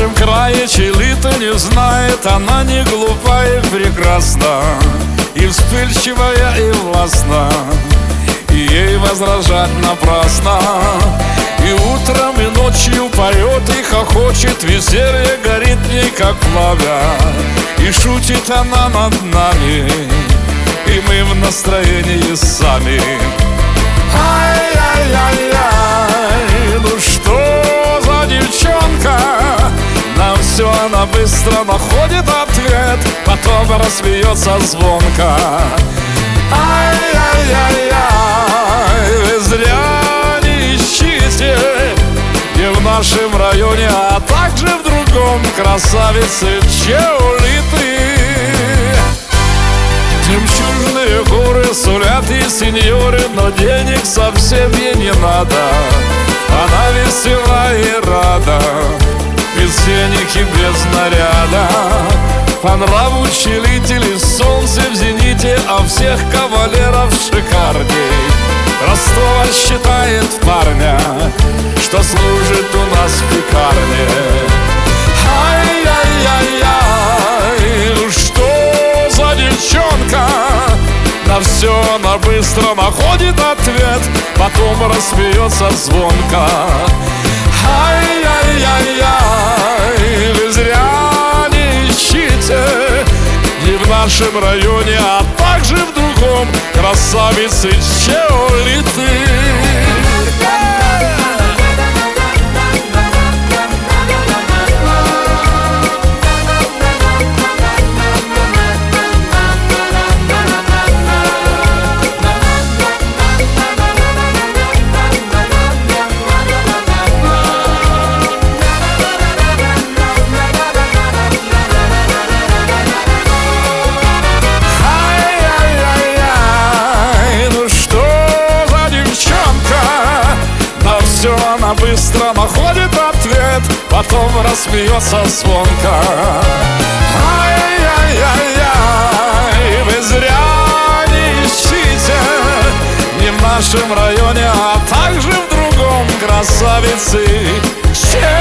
нашем крае Чилита не знает, она не глупая и прекрасна, и вспыльчивая, и властна, и ей возражать напрасно. И утром, и ночью поет и хохочет, веселье горит в ней, как пламя, и шутит она над нами, и мы в настроении сами. Ай-яй-яй-яй, ну что за девчонка? На все она быстро находит ответ, потом рассмеется звонко. Ай-яй-яй-яй, вы зря не ищите не в нашем районе, а также в другом красавицы Чиолиты. Жемчужные горы сулят и сеньоры, но денег совсем ей не надо. Она весела и рада, без денег и без наряда. По нраву Чилителей солнце в зените, а всех кавалеров шикарней. Ростова считает парня, что служит у нас в пекарне. Ай-яй-яй-яй, ну что за девчонка? На все она быстро находит ответ, потом рассмеется звонко. Ай-яй-яй-яй, вы зря не ищите не в нашем районе, а также в другом красавицы Чиолиты. Она быстро находит ответ, потом рассмеется звонко. Ай-яй-яй-яй, вы зря не ищите не в нашем районе, а также в другом красавицы Чиолиты.